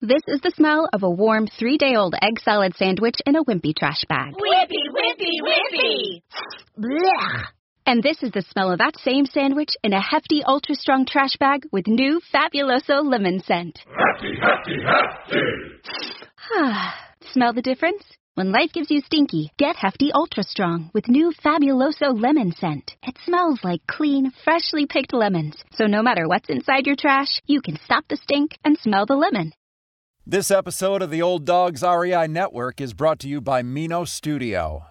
This is the smell of a warm 3-day-old egg salad sandwich in a Wimpy trash bag. Wimpy, Wimpy, Wimpy! Blech. And this is the smell of that same sandwich in a hefty, ultra-strong trash bag with new Fabuloso lemon scent. Hefty, hefty, hefty! Smell the difference? When life gives you stinky, get Hefty Ultra Strong with new Fabuloso lemon scent. It smells like clean, freshly picked lemons. So no matter what's inside your trash, you can stop the stink and smell the lemon. This episode of the Old Dogs REI Network is brought to you by Mino Studio.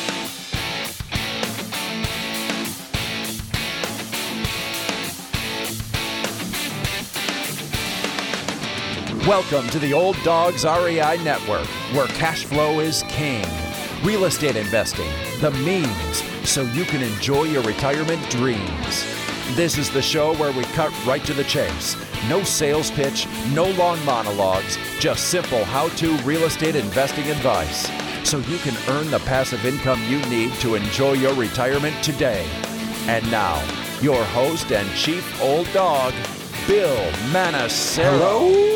Welcome to the Old Dogs REI Network, where cash flow is king. Real estate investing, the means, so you can enjoy your retirement dreams. This is the show where we cut right to the chase. No sales pitch, no long monologues, just simple how-to real estate investing advice, so you can earn the passive income you need to enjoy your retirement today. And now, your host and chief old dog, Bill Manassero.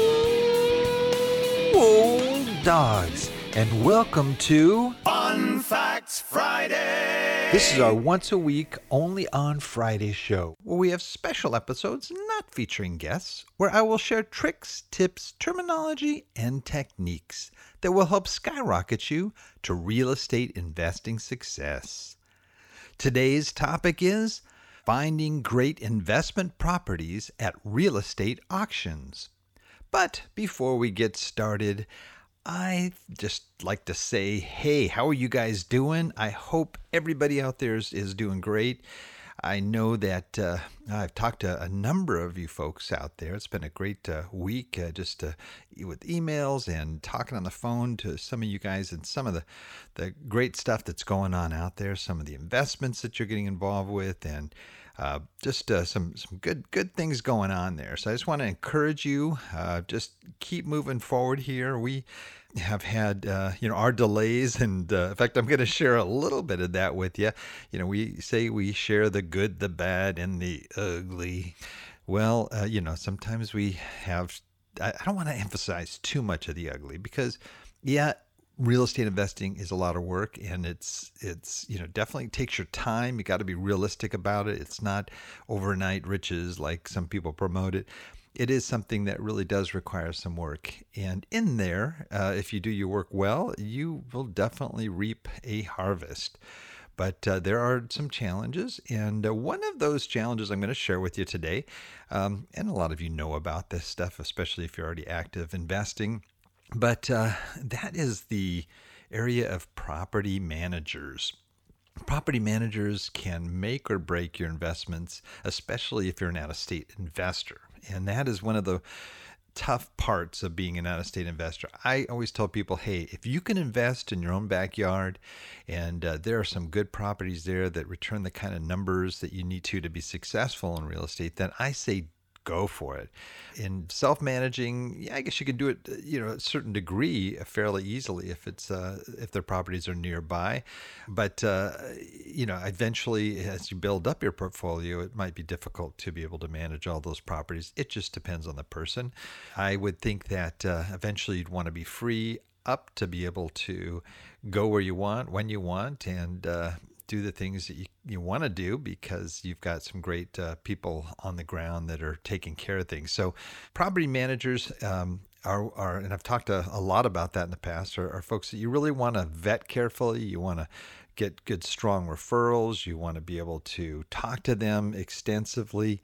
Old dogs, and welcome to Fun Facts Friday! This is our once-a-week, only on Friday show, where we have special episodes not featuring guests, where I will share tricks, tips, terminology, and techniques that will help skyrocket you to real estate investing success. Today's topic is finding great investment properties at real estate auctions. But before we get started, I'd just like to say, hey, how are you guys doing? I hope everybody out there is doing great. I know that I've talked to a number of you folks out there. It's been a great week with emails and talking on the phone to some of you guys and some of the great stuff that's going on out there, some of the investments that you're getting involved with, and some good things going on there. So I just want to encourage you, just keep moving forward here. We have had, our delays, and in fact, I'm going to share a little bit of that with you. We say we share the good, the bad, and the ugly. Well, sometimes we have, I don't want to emphasize too much of the ugly because, real estate investing is a lot of work, and it's definitely takes your time. You got to be realistic about it. It's not overnight riches like some people promote it. It is something that really does require some work. And in there, if you do your work well, you will definitely reap a harvest. But there are some challenges, and one of those challenges I'm going to share with you today, and a lot of you know about this stuff, especially if you're already active investing. But that is the area of property managers. Property managers can make or break your investments, especially if you're an out-of-state investor. And that is one of the tough parts of being an out-of-state investor. I always tell people, hey, if you can invest in your own backyard and there are some good properties there that return the kind of numbers that you need to be successful in real estate, then I say go for it. In self-managing, I guess you can do it, a certain degree fairly easily if their properties are nearby. But eventually, as you build up your portfolio, it might be difficult to be able to manage all those properties. It just depends on the person. I would think that eventually you'd want to be free up to be able to go where you want, when you want, and do the things that you want to do because you've got some great people on the ground that are taking care of things. So property managers are, and I've talked a lot about that in the past, are folks that you really want to vet carefully. You want to get good, strong referrals. You want to be able to talk to them extensively.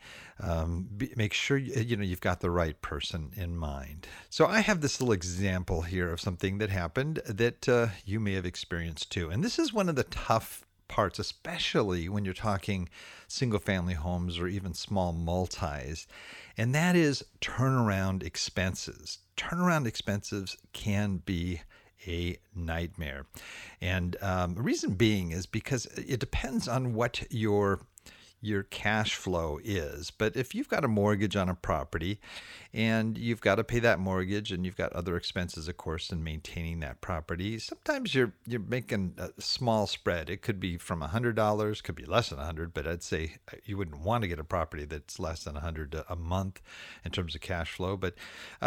Make sure you've got the right person in mind. So I have this little example here of something that happened that you may have experienced too. And this is one of the tough parts, especially when you're talking single family homes or even small multis, and that is turnaround expenses. Turnaround expenses can be a nightmare. And the reason being is because it depends on what your cash flow is. But if you've got a mortgage on a property and you've got to pay that mortgage and you've got other expenses, of course, in maintaining that property, sometimes you're making a small spread. It could be from $100, could be less than $100, but I'd say you wouldn't want to get a property that's less than $100 a month in terms of cash flow. But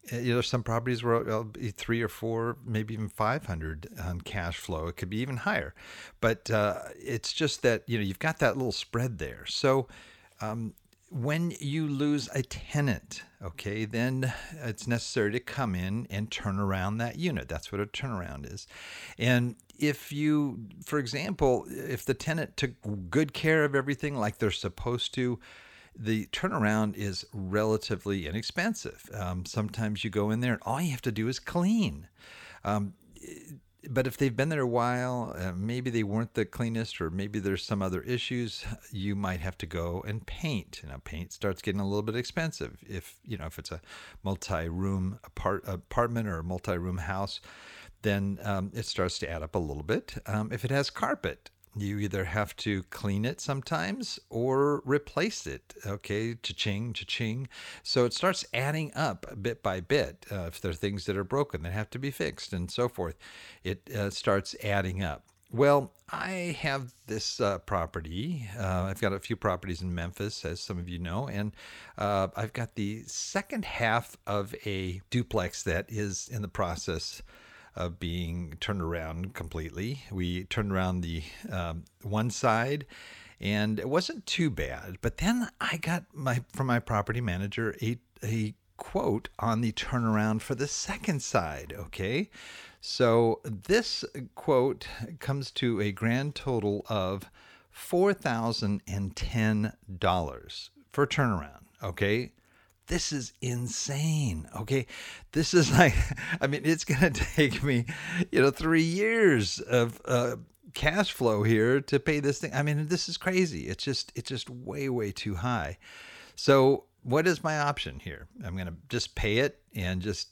Some properties where it'll be 3 or 4, maybe even 500 on cash flow. It could be even higher, but it's just that you've got that little spread there. So when you lose a tenant, okay, then it's necessary to come in and turn around that unit. That's what a turnaround is. And if you, for example, if the tenant took good care of everything like they're supposed to, the turnaround is relatively inexpensive. Sometimes you go in there and all you have to do is clean. But if they've been there a while, maybe they weren't the cleanest, or maybe there's some other issues, you might have to go and paint. Paint starts getting a little bit expensive. If it's a multi-room apartment or a multi-room house, then it starts to add up a little bit. If it has carpet, you either have to clean it sometimes or replace it. Okay, cha-ching, cha-ching. So it starts adding up bit by bit. If there are things that are broken that have to be fixed and so forth, it starts adding up. Well, I have this property. I've got a few properties in Memphis, as some of you know, and I've got the second half of a duplex that is in the process of being turned around completely. We turned around the one side, and it wasn't too bad. But then I got from my property manager a quote on the turnaround for the second side. Okay, so this quote comes to a grand total of $4,010 for a turnaround. Okay. This is insane. Okay. This is it's going to take me, 3 years of cash flow here to pay this thing. This is crazy. It's just way, way too high. So what is my option here? I'm going to just pay it and just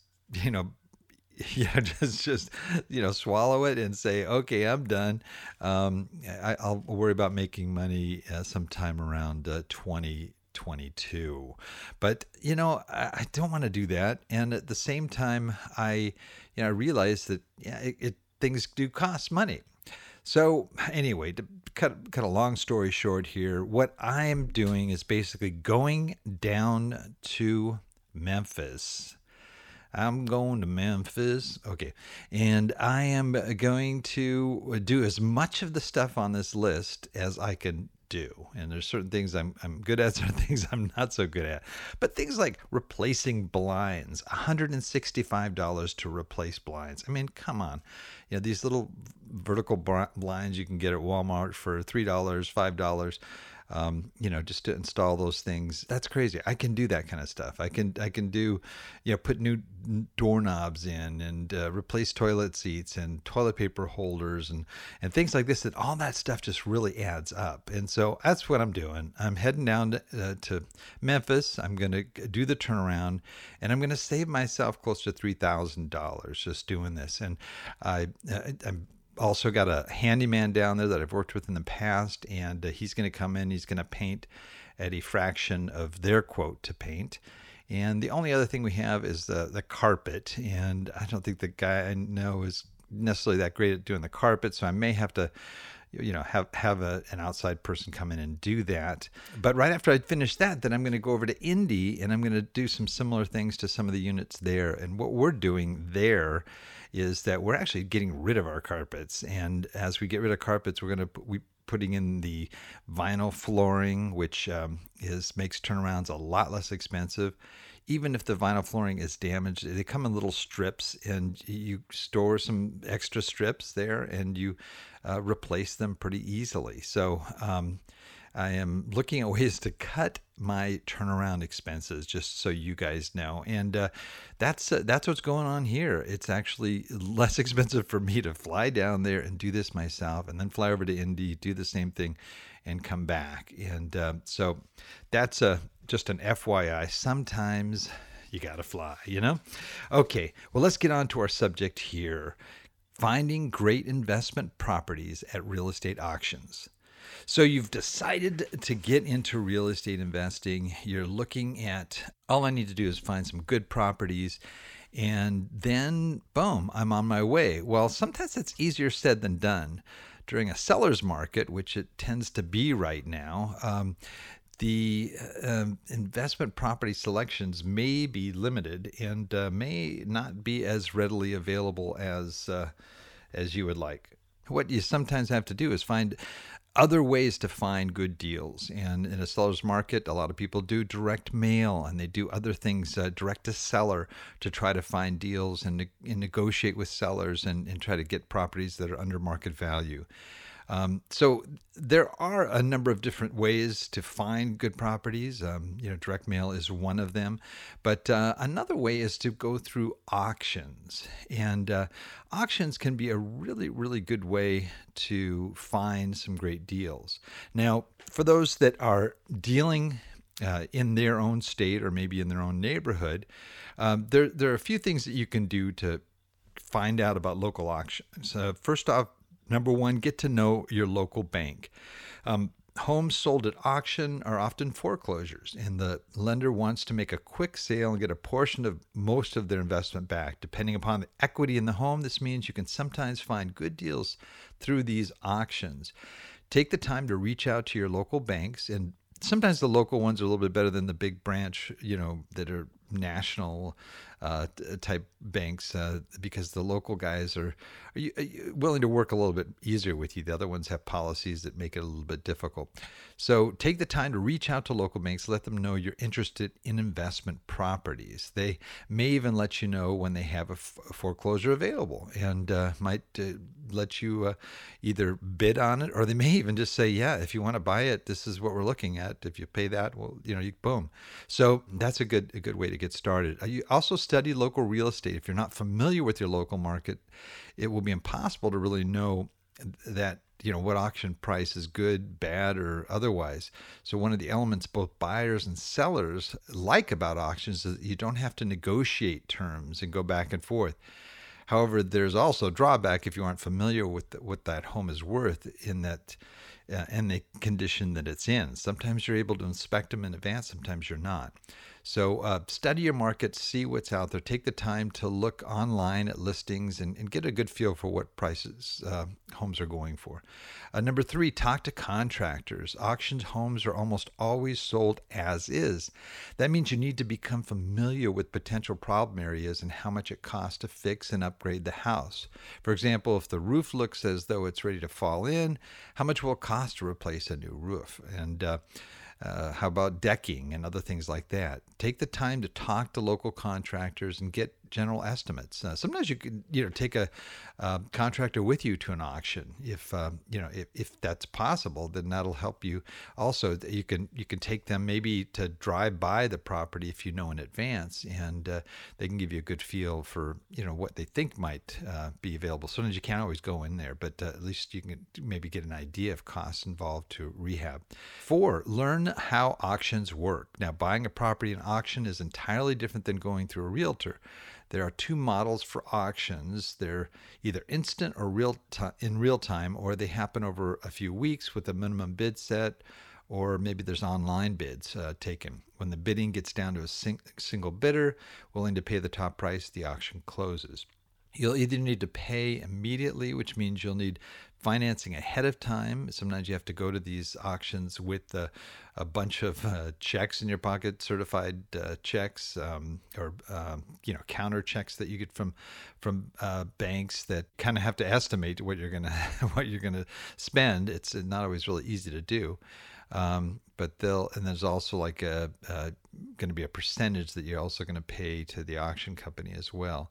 swallow it and say, okay, I'm done. I'll worry about making money sometime around 2022. But I don't want to do that. And at the same time, I realize that things do cost money. So anyway, to cut a long story short here, what I'm doing is basically going down to Memphis. I'm going to Memphis. Okay. And I am going to do as much of the stuff on this list as I can do. And there's certain things I'm good at, certain things I'm not so good at. But things like replacing blinds, $165 to replace blinds. Come on. These little vertical blinds you can get at Walmart for $3, $5. Just to install those things. That's crazy. I can do that kind of stuff. I can do, put new doorknobs in and replace toilet seats and toilet paper holders and things like this. That all that stuff just really adds up. And so that's what I'm doing. I'm heading down to Memphis. I'm going to do the turnaround, and I'm going to save myself close to $3,000 just doing this. And I'm also got a handyman down there that I've worked with in the past, and he's going to come in. He's going to paint at a fraction of their quote to paint. And the only other thing we have is the carpet. And I don't think the guy I know is necessarily that great at doing the carpet, so I may have to have an outside person come in and do that. But right after I finish that, then I'm going to go over to Indy, and I'm going to do some similar things to some of the units there. And what we're doing there is that we're actually getting rid of our carpets. And as we get rid of carpets, we're putting in the vinyl flooring, which makes turnarounds a lot less expensive. Even if the vinyl flooring is damaged, they come in little strips, and you store some extra strips there, and you replace them pretty easily. So I am looking at ways to cut my turnaround expenses, just so you guys know. And that's what's going on here. It's actually less expensive for me to fly down there and do this myself, and then fly over to Indy, do the same thing, and come back. And so that's just an FYI. Sometimes you got to fly, Okay, well, let's get on to our subject here. Finding great investment properties at real estate auctions. So you've decided to get into real estate investing. You're looking at, all I need to do is find some good properties, and then boom, I'm on my way. Well, sometimes that's easier said than done. During a seller's market, which it tends to be right now, the investment property selections may be limited and may not be as readily available as you would like. What you sometimes have to do is find other ways to find good deals. And in a seller's market, a lot of people do direct mail and they do other things direct to seller to try to find deals and negotiate with sellers and try to get properties that are under market value. So there are a number of different ways to find good properties. Direct mail is one of them. But another way is to go through auctions. And auctions can be a really, really good way to find some great deals. Now, for those that are dealing in their own state or maybe in their own neighborhood, there are a few things that you can do to find out about local auctions. First off, number one, get to know your local bank. Homes sold at auction are often foreclosures, and the lender wants to make a quick sale and get a portion of most of their investment back. Depending upon the equity in the home, this means you can sometimes find good deals through these auctions. Take the time to reach out to your local banks, and sometimes the local ones are a little bit better than the big branch, that are national type banks because the local guys are willing to work a little bit easier with you. The other ones have policies that make it a little bit difficult. So take the time to reach out to local banks, let them know you're interested in investment properties. They may even let you know when they have a foreclosure available and might let you either bid on it, or they may even just say, yeah, if you want to buy it, this is what we're looking at. If you pay that, well, boom. So that's a good way to get started. You also study local real estate. If you're not familiar with your local market, it will be impossible to really know that what auction price is good, bad, or otherwise. So one of the elements both buyers and sellers like about auctions is that you don't have to negotiate terms and go back and forth. However, there's also a drawback if you aren't familiar with what that home is worth in that and the condition that it's in. Sometimes you're able to inspect them in advance, sometimes you're not. So study your market, see what's out there. Take the time to look online at listings and get a good feel for what prices homes are going for. Number 3, talk to contractors. Auctioned homes are almost always sold as is. That means you need to become familiar with potential problem areas and how much it costs to fix and upgrade the house. For example, if the roof looks as though it's ready to fall in, how much will it cost to replace a new roof? And how about decking and other things like that? Take the time to talk to local contractors and get general estimates. Sometimes you can, take a contractor with you to an auction. If that's possible, then that'll help you. Also, you can take them maybe to drive by the property if you know in advance, and they can give you a good feel for what they think might be available. Sometimes you can't always go in there, but at least you can maybe get an idea of costs involved to rehab. 4, learn how auctions work. Now, buying a property in auction is entirely different than going through a realtor. There are 2 models for auctions. They're either instant or in real time, or they happen over a few weeks with a minimum bid set, or maybe there's online bids taken. When the bidding gets down to a single bidder willing to pay the top price, the auction closes. You'll either need to pay immediately, which means you'll need financing ahead of time. Sometimes you have to go to these auctions with a bunch of checks in your pocket, certified checks, or counter checks that you get from banks that kind of have to estimate what you're gonna spend. It's not always really easy to do. But there's also like going to be a percentage that you're also going to pay to the auction company as well.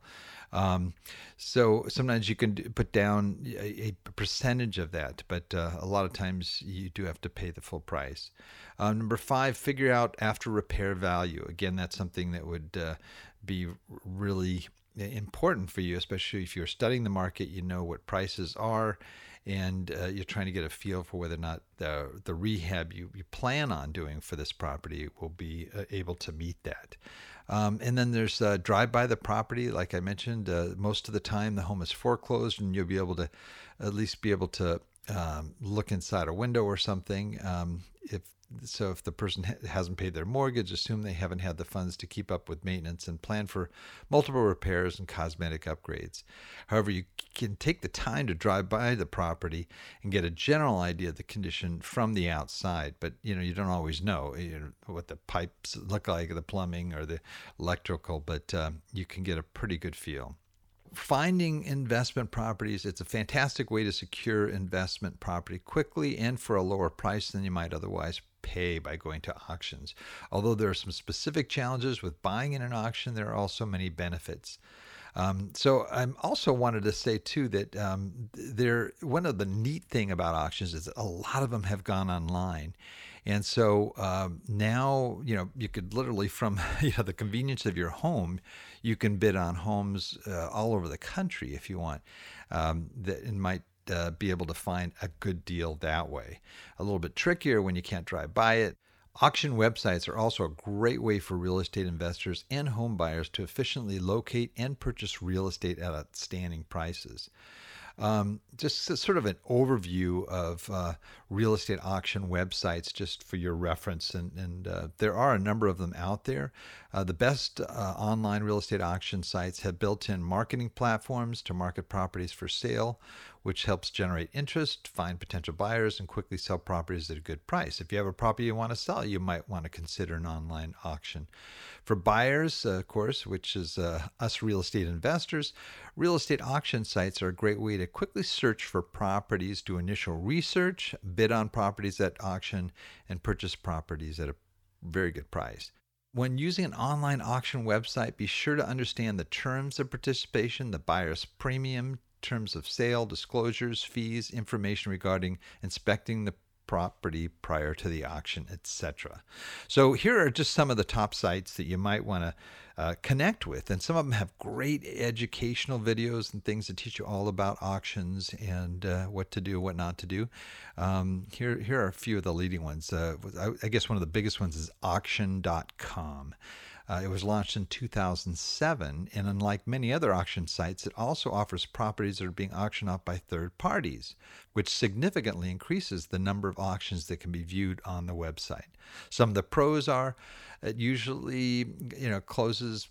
So sometimes you can put down a percentage of that, but a lot of times you do have to pay the full price. Number 5, figure out after repair value. Again, that's something that would be really important for you, especially if you're studying the market. You know what prices are, and you're trying to get a feel for whether or not the rehab you plan on doing for this property will be able to meet that. And then there's drive by the property. Like I mentioned, most of the time the home is foreclosed, and you'll be able to at least look inside a window or something. If the person hasn't paid their mortgage, assume they haven't had the funds to keep up with maintenance and plan for multiple repairs and cosmetic upgrades. However, you can take the time to drive by the property and get a general idea of the condition from the outside, but you don't always know, what the pipes look like, the plumbing or the electrical, but you can get a pretty good feel. Finding investment properties, it's a fantastic way to secure investment property quickly and for a lower price than you might otherwise pay by going to auctions. Although there are some specific challenges with buying in an auction, there are also many benefits. So I also wanted to say too that one of the neat thing about auctions is that a lot of them have gone online. And so now, you could literally from the convenience of your home, you can bid on homes all over the country if you want. That might be able to find a good deal that way. A little bit trickier when you can't drive by it. Auction websites are also a great way for real estate investors and home buyers to efficiently locate and purchase real estate at outstanding prices. Just sort of an overview of real estate auction websites, just for your reference, and there are a number of them out there. The best online real estate auction sites have built-in marketing platforms to market properties for sale, which helps generate interest, find potential buyers, and quickly sell properties at a good price. If you have a property you want to sell, you might want to consider an online auction. For buyers, of course, which is us real estate investors, real estate auction sites are a great way to quickly search for properties, do initial research, bid on properties at auction, and purchase properties at a very good price. When using an online auction website, be sure to understand the terms of participation, the buyer's premium, terms of sale, disclosures, fees, information regarding inspecting the property prior to the auction, etc. So here are just some of the top sites that you might want to connect with, and some of them have great educational videos and things that teach you all about auctions and what to do, what not to do. Here are a few of the leading ones. I guess one of the biggest ones is auction.com. It was launched in 2007, and unlike many other auction sites, it also offers properties that are being auctioned off by third parties, which significantly increases the number of auctions that can be viewed on the website. Some of the pros are it usually closes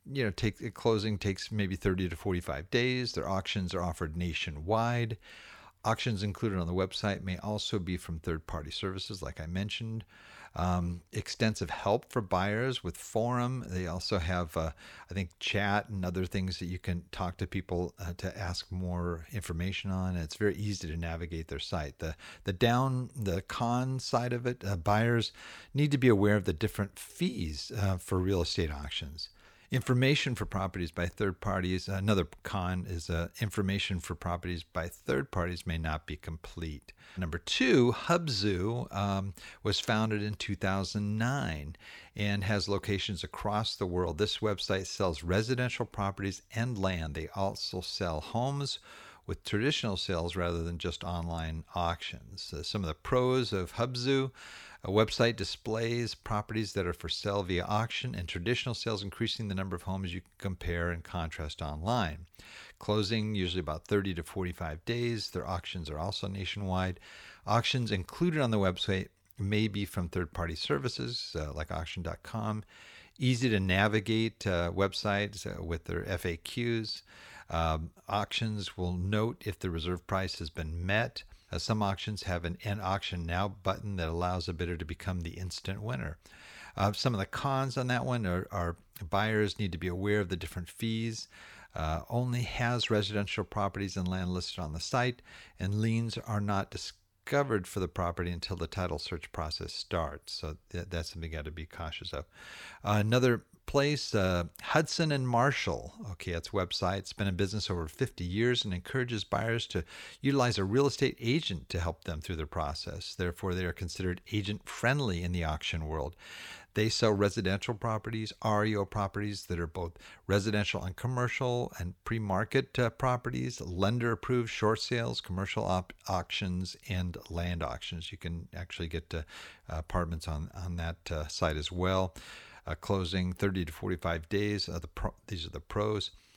closing takes maybe 30 to 45 days. Their auctions are offered nationwide. Auctions included on the website may also be from third-party services, like I mentioned. Extensive help for buyers with forum. They also have, chat and other things that you can talk to people to ask more information on. It's very easy to navigate their site. The con side of it, buyers need to be aware of the different fees for real estate auctions. Information for properties by third parties. Another con is information for properties by third parties may not be complete. Number 2, Hubzu was founded in 2009 and has locations across the world. This website sells residential properties and land. They also sell homes with traditional sales rather than just online auctions. Some of the pros of Hubzu: a website displays properties that are for sale via auction and traditional sales, increasing the number of homes you can compare and contrast online. Closing usually about 30 to 45 days. Their auctions are also nationwide. Auctions included on the website may be from third-party services like auction.com. Easy to navigate websites with their FAQs. Auctions will note if the reserve price has been met. Some auctions have an End Auction Now button that allows a bidder to become the instant winner. Some of the cons on that one are buyers need to be aware of the different fees. Only has residential properties and land listed on the site, and liens are not discovered for the property until the title search process starts. So that's something you got to be cautious of. Another place, Hudson and Marshall. Okay, that's a website. It's been in business over 50 years and encourages buyers to utilize a real estate agent to help them through their process. Therefore, they are considered agent-friendly in the auction world. They sell residential properties, REO properties that are both residential and commercial, and pre-market properties, lender-approved short sales, commercial auctions, and land auctions. You can actually get apartments on that site as well. Closing 30 to 45 days. These are the pros.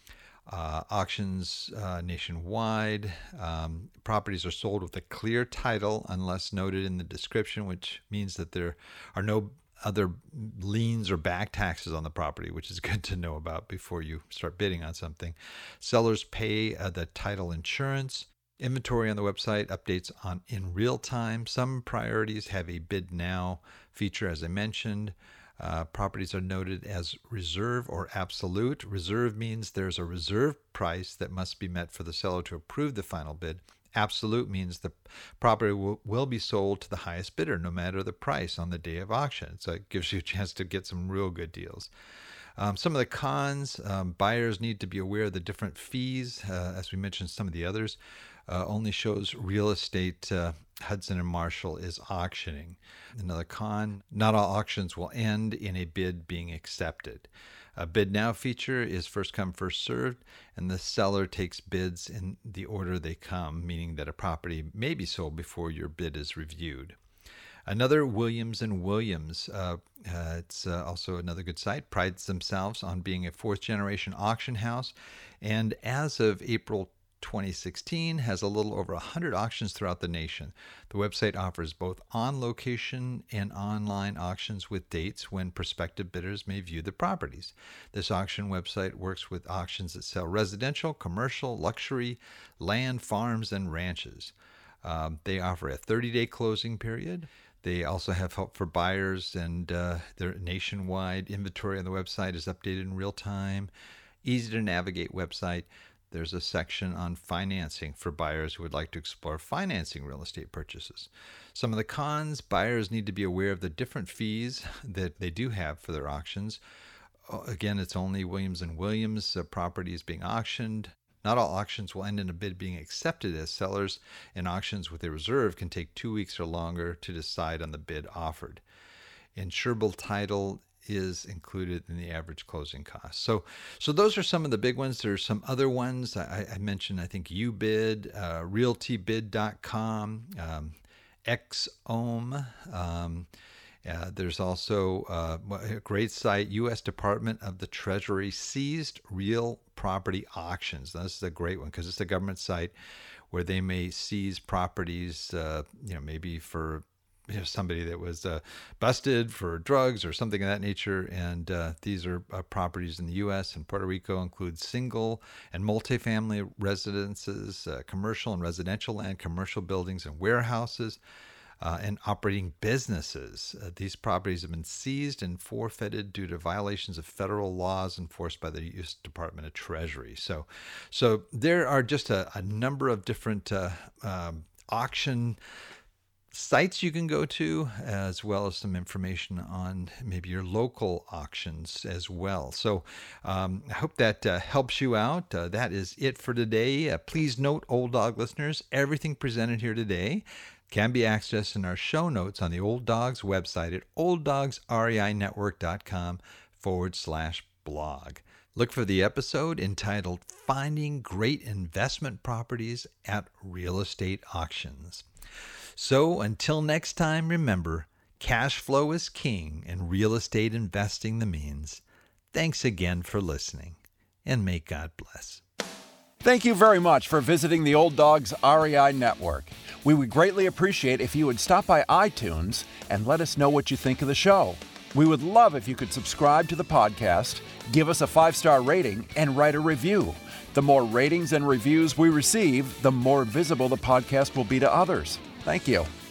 Auctions nationwide. Properties are sold with a clear title unless noted in the description, which means that there are no other liens or back taxes on the property, which is good to know about before you start bidding on something. Sellers pay the title insurance. Inventory on the website updates in real time. Some priorities have a bid now feature, as I mentioned. Properties are noted as reserve or absolute. Reserve means there's a reserve price that must be met for the seller to approve the final bid. Absolute means the property will be sold to the highest bidder, no matter the price on the day of auction. So it gives you a chance to get some real good deals. Some of the cons, buyers need to be aware of the different fees. As we mentioned, some of the others only shows Real Estate Hudson and Marshall is auctioning. Another con, not all auctions will end in a bid being accepted. A bid now feature is first come, first served, and the seller takes bids in the order they come, meaning that a property may be sold before your bid is reviewed. Another, Williams & Williams, it's also another good site, prides themselves on being a fourth-generation auction house, and as of April 2016 has a little over 100 auctions throughout the nation. The website offers both on-location and online auctions with dates when prospective bidders may view the properties. This auction website works with auctions that sell residential, commercial, luxury, land, farms, and ranches. They offer a 30-day closing period. They also have help for buyers, and their nationwide inventory on the website is updated in real time. Easy to navigate website. There's a section on financing for buyers who would like to explore financing real estate purchases. Some of the cons, buyers need to be aware of the different fees that they do have for their auctions. Again, it's only Williams & Williams properties being auctioned. Not all auctions will end in a bid being accepted, as sellers in auctions with a reserve can take 2 weeks or longer to decide on the bid offered. Insurable title is included in the average closing cost. So those are some of the big ones. There's some other ones. I mentioned, I think, UBid, realtybid.com, XOM. There's also a great site, U.S. Department of the Treasury Seized Real Property Auctions. Now, this is a great one because it's a government site where they may seize properties, maybe for somebody that was busted for drugs or something of that nature. And these are properties in the U.S. and Puerto Rico, include single and multifamily residences, commercial and residential land, commercial buildings and warehouses, and operating businesses. These properties have been seized and forfeited due to violations of federal laws enforced by the U.S. Department of Treasury. So there are just a number of different auction sites you can go to, as well as some information on maybe your local auctions as well. So I hope that helps you out. That is it for today. Please note, Old Dog listeners, everything presented here today can be accessed in our show notes on the Old Dogs website at olddogsreinetwork.com/blog. Look for the episode entitled Finding Great Investment Properties at Real Estate Auctions. So until next time, remember, cash flow is king and real estate investing the means. Thanks again for listening, and may God bless. Thank you very much for visiting the Old Dogs REI Network. We would greatly appreciate if you would stop by iTunes and let us know what you think of the show. We would love if you could subscribe to the podcast, give us a 5-star rating, and write a review. The more ratings and reviews we receive, the more visible the podcast will be to others. Thank you.